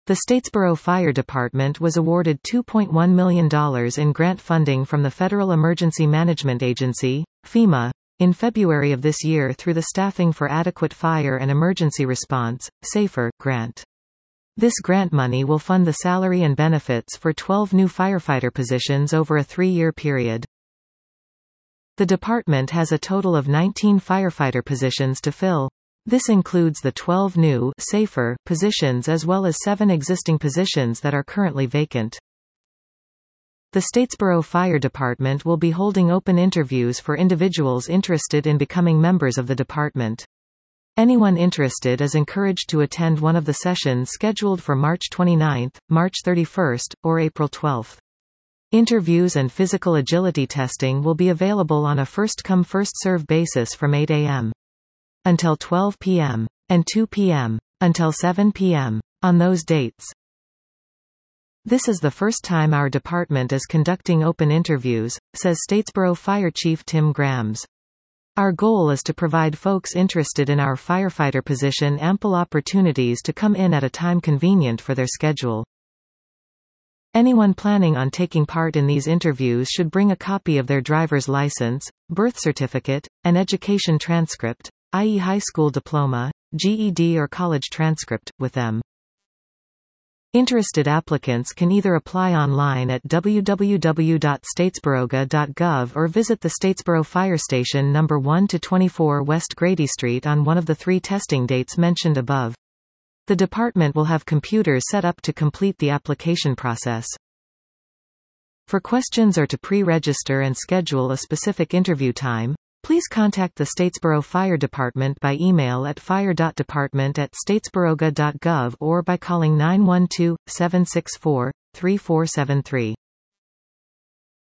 The Statesboro Fire Department was awarded $2.1 million in grant funding from the Federal Emergency Management Agency, FEMA, in February of this year through the Staffing for Adequate Fire and Emergency Response, SAFER, grant. This grant money will fund the salary and benefits for 12 new firefighter positions over a 3-year period. The department has a total of 19 firefighter positions to fill. This includes the 12 new SAFER positions as well as 7 existing positions that are currently vacant. The Statesboro Fire Department will be holding open interviews for individuals interested in becoming members of the department. Anyone interested is encouraged to attend one of the sessions scheduled for March 29, March 31, or April 12. Interviews and physical agility testing will be available on a first-come first-served basis from 8 a.m. until 12 p.m. and 2 p.m. until 7 p.m. on those dates. This is the first time our department is conducting open interviews, says Statesboro Fire Chief Tim Grams. Our goal is to provide folks interested in our firefighter position ample opportunities to come in at a time convenient for their schedule. Anyone planning on taking part in these interviews should bring a copy of their driver's license, birth certificate, and education transcript, i.e. high school diploma, GED or college transcript, with them. Interested applicants can either apply online at www.statesboroga.gov or visit the Statesboro Fire Station No. 1-24 West Grady Street on one of the 3 testing dates mentioned above. The department will have computers set up to complete the application process. For questions or to pre-register and schedule a specific interview time, please contact the Statesboro Fire Department by email at fire.department@statesboroga.gov or by calling 912-764-3473.